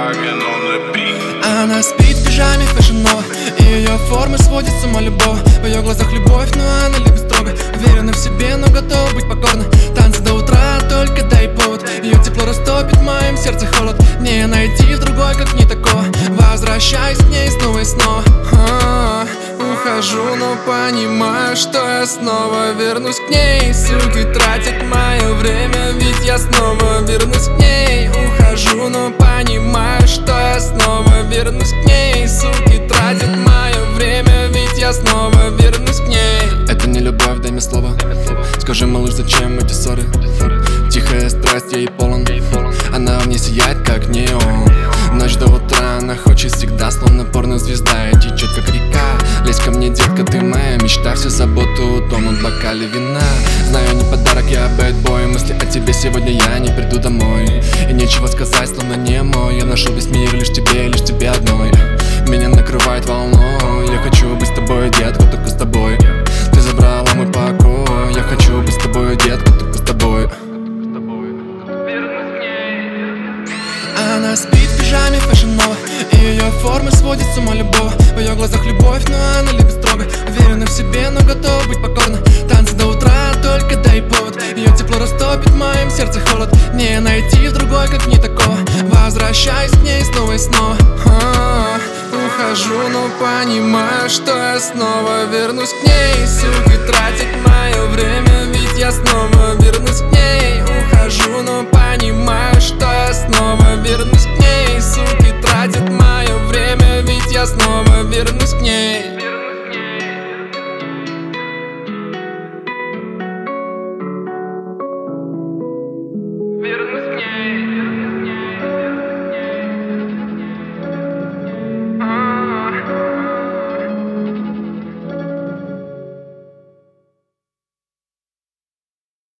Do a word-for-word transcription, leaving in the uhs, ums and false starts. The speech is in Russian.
Hagen on the beat. Она спит в пижаме фэшн-нова, и ее формы сводит с ума любого. В ее глазах любовь, но она любит строго. Уверена в себе, но готова быть покорна. Танцы до утра, только дай повод. Ее тепло растопит в моем сердце холод. Не найти в другой, как не такого. Возвращаюсь к ней снова и снова. А-а-а. Ухожу, но понимаю, что я снова вернусь к ней. Суки тратят мое время, ведь я снова вернусь к ней. Ухожу, но понимаю, что я снова вернусь к ней. Суки тратят мое время, ведь я снова вернусь к ней. Это не любовь, дай мне слово. Скажи, малыш, зачем эти ссоры? Тихая страсть, я ей полон. Она мне сияет, как неон. Ночь до утра, она хочет всегда, словно порнозвезда, и течет, как река. Лезь ко мне, детка, ты моя мечта. Все заботу дома в бокале вина. Знаю, не подарок, я бэдбой. Мысли о тебе сегодня я не приду домой. И нечего сказать, словно не мой. Я нашел весь мир лишь тебе, лишь тебе одной. Меня накрывает волной. Я хочу быть с тобой, детка, только с тобой. Ты забрала мой покой. Я хочу быть с тобой, детка, только с тобой. Она спит в пижаме фэшн-нова, и ее формы сводит с ума любого. В ее глазах любовь, но она любит строго. Уверена в себе, но готова быть покорна. Танцы до утра, только дай повод. Ее тепло растопит в моем сердце холод. Не найти в другой, как не такого. Возвращаюсь к ней снова и снова. А-а-а. Ухожу, но понимаю, что я снова вернусь к ней. Суки тратят мое время, ведь я снова вернусь к ней. Ухожу, но понимаю, что я снова вернусь к ней.